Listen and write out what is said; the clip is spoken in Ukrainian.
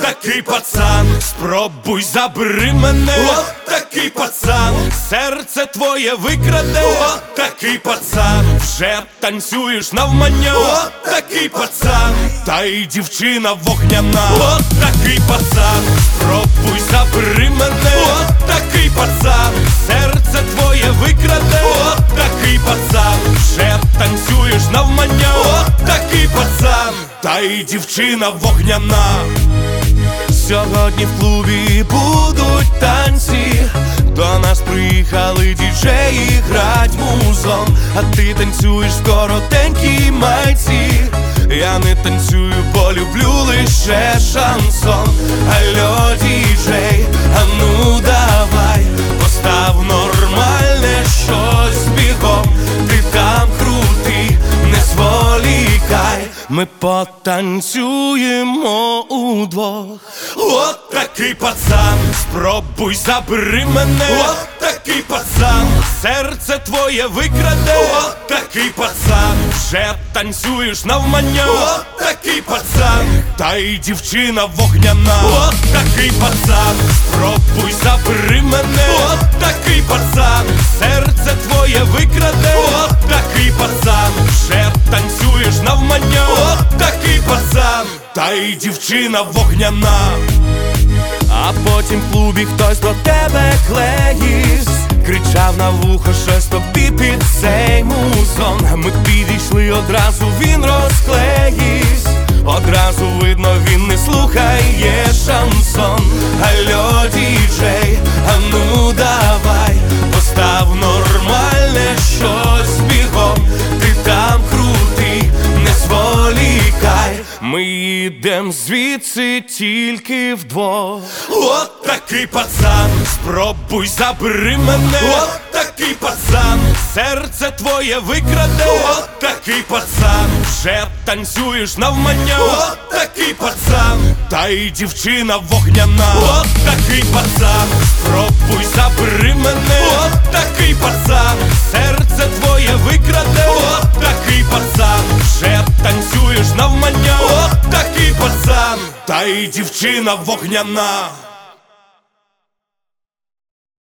такий пацан, спробуй забери мене, от такий пацан, серце твоє викраде, от такий пацан, вже танцюєш навмання, от такий пацан, та й дівчина вогняна, от такий пацан, спробуй забери мене, от такий пацан, серце твоє викраде, от такий пацан, вже танцюєш навмання, от такий пацан, та й дівчина вогняна. Сьогодні в клубі будуть танці, до нас приїхали діджеї грать музон, а ти танцюєш в коротенькій майці. Я не танцюю, бо люблю лише шансон. Алло, діджей, а ну давай, постав нормальне щось бігом. Ти там крутий, не зволікай, ми потанцюємо удвох. От такий пацан, спробуй забери мене, от такий пацан, серце твоє викраде, от такий пацан, вже танцюєш навмання, от такий пацан, та й дівчина вогняна, от такий пацан, спробуй забери мене, от такий пацан, серце твоє викраде, от такий пацан, вже танцюєш навмання, от такий пацан, та й дівчина вогняна. А потім в клубі хтось до тебе клеїсь, кричав на вухо щось тобі під цей музон. Ми підійшли одразу, він розклеїсь, одразу видно, він не слухає шансон. Алло, діджей, а ну давай, постав нормальне щось бігом. Ти там крутий, не зволікай, ми їдем звідси тільки вдвох. От такий пацан, спробуй забери мене, от такий пацан, серце твоє викраде, от такий пацан, вже танцюєш навмання, от такий пацан, та й дівчина вогняна, от такий пацан, спробуй забери мене, от такий пацан, серце твоє викраде, от такий пацан, вже танцюєш навмання, от такий пацан, та й дівчина вогняна.